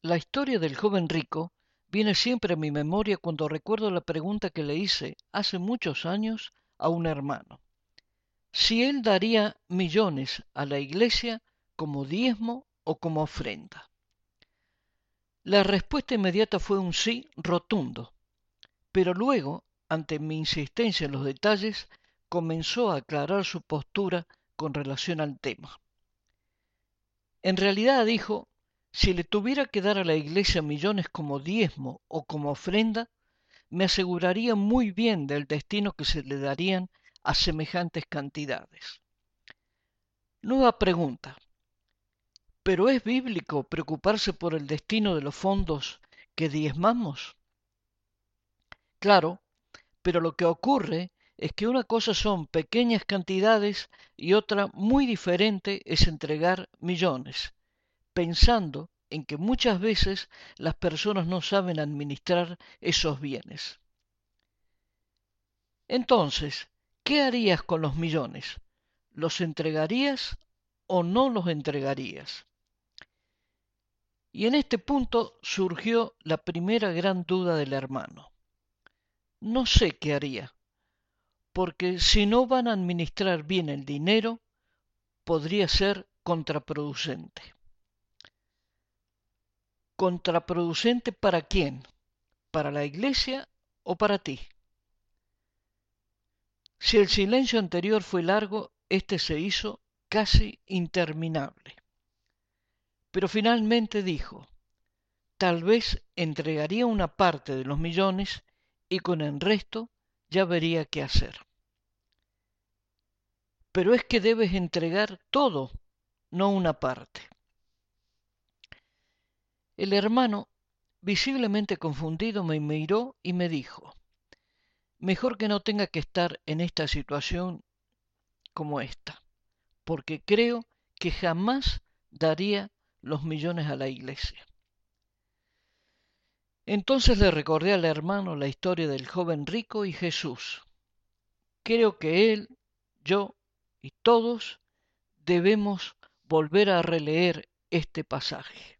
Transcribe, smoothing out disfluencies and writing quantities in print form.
La historia del joven rico viene siempre a mi memoria cuando recuerdo la pregunta que le hice hace muchos años a un hermano. Si él daría millones a la iglesia como diezmo o como ofrenda. La respuesta inmediata fue un sí rotundo, pero luego, ante mi insistencia en los detalles, comenzó a aclarar su postura con relación al tema. En realidad dijo, si le tuviera que dar a la iglesia millones como diezmo o como ofrenda, me aseguraría muy bien del destino que se le darían a semejantes cantidades. Nueva pregunta. ¿Pero es bíblico preocuparse por el destino de los fondos que diezmamos? Claro, pero lo que ocurre es que una cosa son pequeñas cantidades y otra muy diferente es entregar millones, pensando en que muchas veces las personas no saben administrar esos bienes. Entonces, ¿qué harías con los millones? ¿Los entregarías o no los entregarías? Y en este punto surgió la primera gran duda del hermano. No sé qué haría, porque si no van a administrar bien el dinero, podría ser contraproducente. ¿Contraproducente para quién? ¿Para la iglesia o para ti? Si el silencio anterior fue largo, este se hizo casi interminable. Pero finalmente dijo, tal vez entregaría una parte de los millones y con el resto ya vería qué hacer. Pero es que debes entregar todo, no una parte. El hermano, visiblemente confundido, me miró y me dijo, mejor que no tenga que estar en esta situación como esta, porque creo que jamás daría los millones a la iglesia. Entonces le recordé al hermano la historia del joven rico y Jesús. Creo que él, yo y todos debemos volver a releer este pasaje.